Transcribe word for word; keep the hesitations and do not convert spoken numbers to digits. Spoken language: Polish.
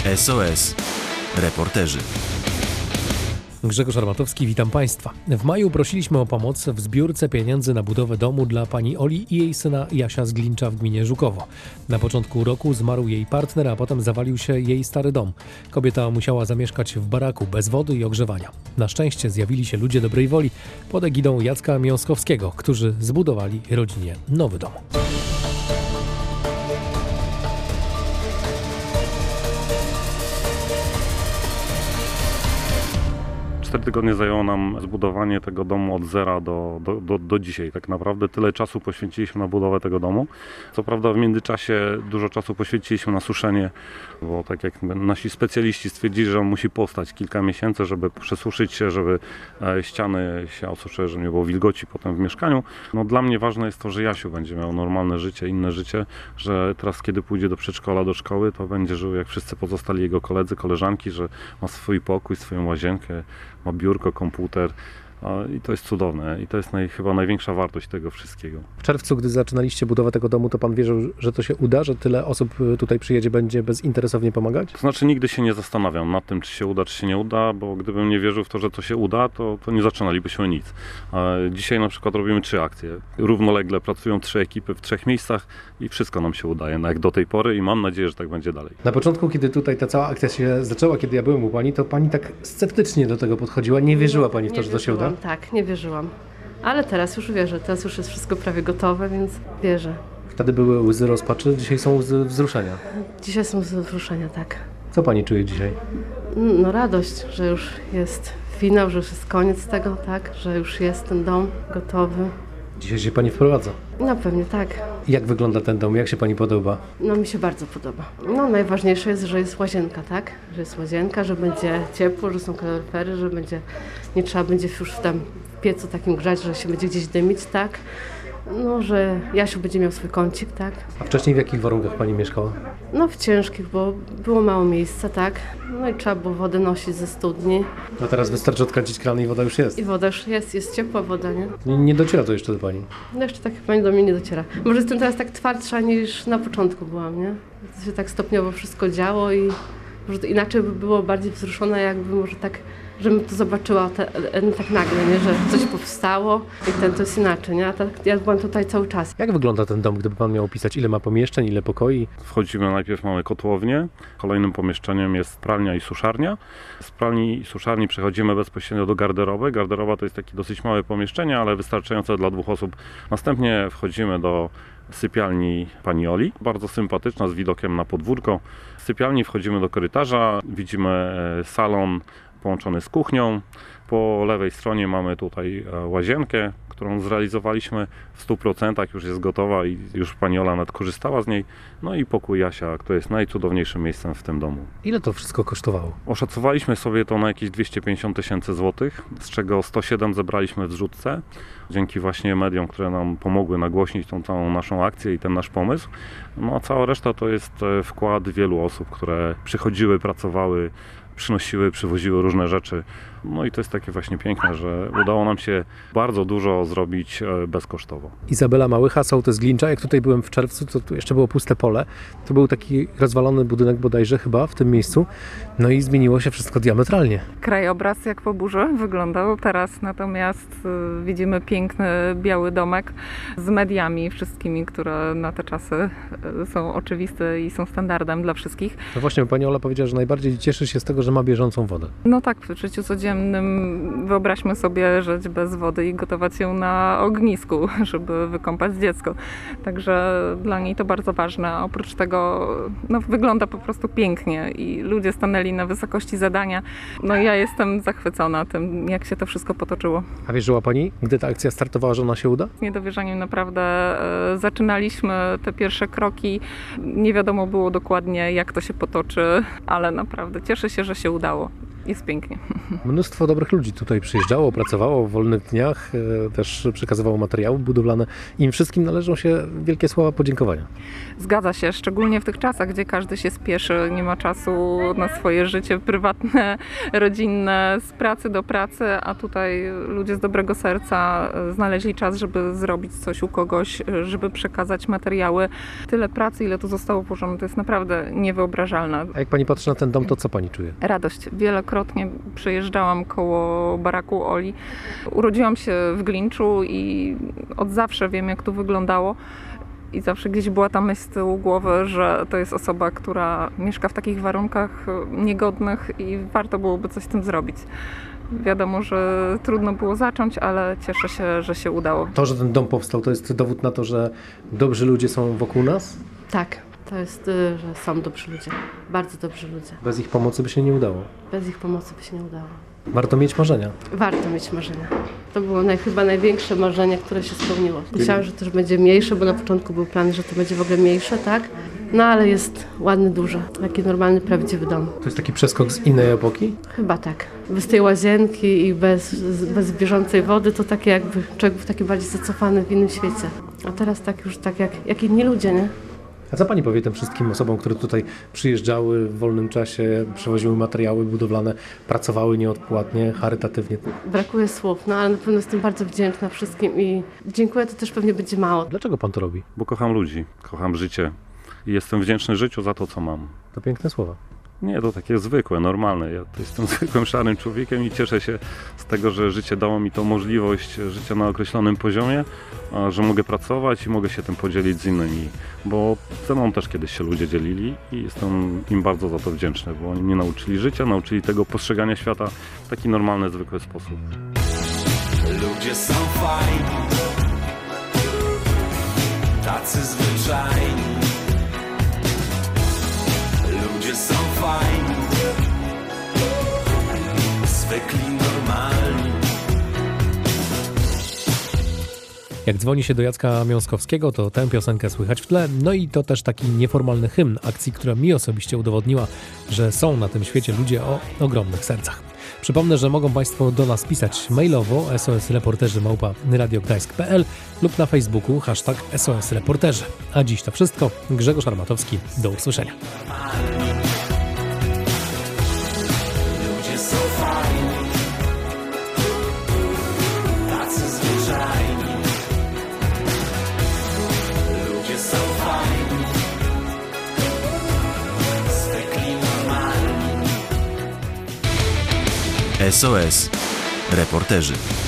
S O S. Reporterzy. Grzegorz Armatowski, witam Państwa. W maju prosiliśmy o pomoc w zbiórce pieniędzy na budowę domu dla pani Oli i jej syna Jasia z Glincza w gminie Żukowo. Na początku roku zmarł jej partner, a potem zawalił się jej stary dom. Kobieta musiała zamieszkać w baraku bez wody i ogrzewania. Na szczęście zjawili się ludzie dobrej woli pod egidą Jacka Miąskowskiego, którzy zbudowali rodzinie nowy dom. Cztery tygodnie zajęło nam zbudowanie tego domu od zera do, do, do, do dzisiaj. Tak naprawdę tyle czasu poświęciliśmy na budowę tego domu. Co prawda w międzyczasie dużo czasu poświęciliśmy na suszenie, bo tak jak nasi specjaliści stwierdzili, że on musi powstać kilka miesięcy, żeby przesuszyć się, żeby ściany się osuszyły, żeby nie było wilgoci potem w mieszkaniu. No, dla mnie ważne jest to, że Jasiu będzie miał normalne życie, inne życie, że teraz kiedy pójdzie do przedszkola, do szkoły, to będzie żył jak wszyscy pozostali jego koledzy, koleżanki, że ma swój pokój, swoją łazienkę, ma biurko, komputer i to jest cudowne i to jest naj, chyba największa wartość tego wszystkiego. W czerwcu, gdy zaczynaliście budowę tego domu, to pan wierzył, że to się uda, że tyle osób tutaj przyjedzie, będzie bezinteresownie pomagać? To znaczy nigdy się nie zastanawiam nad tym, czy się uda, czy się nie uda, bo gdybym nie wierzył w to, że to się uda, to, to nie zaczynalibyśmy nic. Dzisiaj na przykład robimy trzy akcje. Równolegle pracują trzy ekipy w trzech miejscach i wszystko nam się udaje, no jak do tej pory i mam nadzieję, że tak będzie dalej. Na początku, kiedy tutaj ta cała akcja się zaczęła, kiedy ja byłem u pani, to pani tak sceptycznie do tego podchodziła. Nie wierzyła pani w to, nie że to się uda? Tak, nie wierzyłam. Ale teraz już wierzę. Teraz już jest wszystko prawie gotowe, więc wierzę. Wtedy były łzy rozpaczy, dzisiaj są łzy wzruszenia. Dzisiaj są łzy wzruszenia, tak. Co pani czuje dzisiaj? No radość, że już jest finał, że już jest koniec tego, tak, że już jest ten dom gotowy. Dzisiaj się pani wprowadza? No pewnie tak. Jak wygląda ten dom? Jak się pani podoba? No mi się bardzo podoba. No najważniejsze jest, że jest łazienka, tak? Że jest łazienka, że będzie ciepło, że są kaloryfery, że będzie, nie trzeba będzie już w tam w piecu takim grzać, że się będzie gdzieś dymić, tak? No, że Jasiu będzie miał swój kącik, tak? A wcześniej w jakich warunkach pani mieszkała? No w ciężkich, bo było mało miejsca, tak? No i trzeba było wodę nosić ze studni. No teraz wystarczy odkręcić kran i woda już jest. I woda już jest, jest ciepła woda, nie? Nie, nie dociera to jeszcze do pani? No jeszcze tak pani do mnie nie dociera. Może jestem teraz tak twardsza niż na początku byłam, nie? To się tak stopniowo wszystko działo i może to inaczej by było bardziej wzruszona, jakby może tak, żebym to zobaczyła te, tak nagle, nie? Że coś powstało i ten to jest inaczej, nie? A tak, ja byłam tutaj cały czas. Jak wygląda ten dom, gdyby pan miał opisać, ile ma pomieszczeń, ile pokoi? Wchodzimy, najpierw mamy kotłownię, kolejnym pomieszczeniem jest pralnia i suszarnia. Z pralni i suszarni przechodzimy bezpośrednio do garderoby. Garderoba to jest takie dosyć małe pomieszczenie, ale wystarczające dla dwóch osób. Następnie wchodzimy do sypialni pani Oli, bardzo sympatyczna, z widokiem na podwórko. Z sypialni wchodzimy do korytarza, widzimy salon połączony z kuchnią. Po lewej stronie mamy tutaj łazienkę, którą zrealizowaliśmy w stu procentach, już jest gotowa i już pani Ola nawet korzystała z niej. No i pokój Jasia, który jest najcudowniejszym miejscem w tym domu. Ile to wszystko kosztowało? Oszacowaliśmy sobie to na jakieś dwieście pięćdziesiąt tysięcy złotych, z czego sto siedem zebraliśmy w zrzutce. Dzięki właśnie mediom, które nam pomogły nagłośnić tą całą naszą akcję i ten nasz pomysł. No a cała reszta to jest wkład wielu osób, które przychodziły, pracowały, przynosiły, przywoziły różne rzeczy. No i to jest takie właśnie piękne, że udało nam się bardzo dużo zrobić bezkosztowo. Izabela Małycha, sołtys z Glincza. Jak tutaj byłem w czerwcu, to tu jeszcze było puste pole. To był taki rozwalony budynek bodajże chyba w tym miejscu. No i zmieniło się wszystko diametralnie. Krajobraz jak po burzy wyglądał. Teraz natomiast y, widzimy piękny biały domek z mediami wszystkimi, które na te czasy y, są oczywiste i są standardem dla wszystkich. No właśnie, pani Ola powiedziała, że najbardziej cieszy się z tego, że ma bieżącą wodę. No tak, w życiu codziennym wyobraźmy sobie żyć bez wody i gotować ją na ognisku, żeby wykąpać dziecko. Także dla niej to bardzo ważne. A oprócz tego no, wygląda po prostu pięknie i ludzie stanęli na wysokości zadania. No ja jestem zachwycona tym, jak się to wszystko potoczyło. A wierzyła pani, gdy ta akcja startowała, że ona się uda? Z niedowierzaniem naprawdę e, zaczynaliśmy te pierwsze kroki. Nie wiadomo było dokładnie, jak to się potoczy, ale naprawdę cieszę się, że się udało. jest pięknie. Mnóstwo dobrych ludzi tutaj przyjeżdżało, pracowało w wolnych dniach, e, też przekazywało materiały budowlane. Im wszystkim należą się wielkie słowa podziękowania. Zgadza się, szczególnie w tych czasach, gdzie każdy się spieszy, nie ma czasu na swoje życie prywatne, rodzinne, z pracy do pracy, a tutaj ludzie z dobrego serca znaleźli czas, żeby zrobić coś u kogoś, żeby przekazać materiały. Tyle pracy, ile tu zostało włożone, to jest naprawdę niewyobrażalne. A jak pani patrzy na ten dom, to co pani czuje? Radość. Wielokrotnie przejeżdżałam koło baraku Oli. Urodziłam się w Glinczu i od zawsze wiem, jak tu wyglądało. I zawsze gdzieś była ta myśl z tyłu głowy, że to jest osoba, która mieszka w takich warunkach niegodnych i warto byłoby coś z tym zrobić. Wiadomo, że trudno było zacząć, ale cieszę się, że się udało. To, że ten dom powstał, to jest dowód na to, że dobrzy ludzie są wokół nas? Tak, to jest, y, że są dobrzy ludzie, bardzo dobrzy ludzie. Bez ich pomocy by się nie udało. Bez ich pomocy by się nie udało. Warto mieć marzenia. Warto mieć marzenia. To było naj, chyba największe marzenie, które się spełniło. Myślałam, że to już będzie mniejsze, bo na początku był plan, że to będzie w ogóle mniejsze, tak? No ale jest ładny, duży. Taki normalny, prawdziwy dom. To jest taki przeskok z innej epoki? Chyba tak. Bez tej łazienki i bez, bez bieżącej wody to takie jakby człowiek był taki bardziej zacofany w innym świecie. A teraz tak już tak jak, jak inni ludzie, nie? A co pani powie tym wszystkim osobom, które tutaj przyjeżdżały w wolnym czasie, przywoziły materiały budowlane, pracowały nieodpłatnie, charytatywnie? Brakuje słów, no ale na pewno jestem bardzo wdzięczna wszystkim i dziękuję, to też pewnie będzie mało. Dlaczego pan to robi? Bo kocham ludzi, kocham życie i jestem wdzięczny życiu za to, co mam. To piękne słowa. Nie, to takie zwykłe, normalne. Ja to jestem zwykłym, szarym człowiekiem i cieszę się z tego, że życie dało mi tą możliwość życia na określonym poziomie, a że mogę pracować i mogę się tym podzielić z innymi, bo ze mną też kiedyś się ludzie dzielili i jestem im bardzo za to wdzięczny, bo oni mnie nauczyli życia, nauczyli tego postrzegania świata w taki normalny, zwykły sposób. Ludzie są fajni, tacy zwyczajni. Ludzie są fajni, zwykli, normalni. Jak dzwoni się do Jacka Miąskowskiego, to tę piosenkę słychać w tle. No i to też taki nieformalny hymn akcji, która mi osobiście udowodniła, że są na tym świecie ludzie o ogromnych sercach. Przypomnę, że mogą Państwo do nas pisać mailowo sosreporterzy małpa radiogdańsk kropka p l lub na Facebooku hashtag sosreporterzy. A dziś to wszystko. Grzegorz Armatowski. Do usłyszenia. Ludzie są fajni, tacy zwyczajni. Ludzie są fajni, zwykli, normalni. S O S Reporterzy.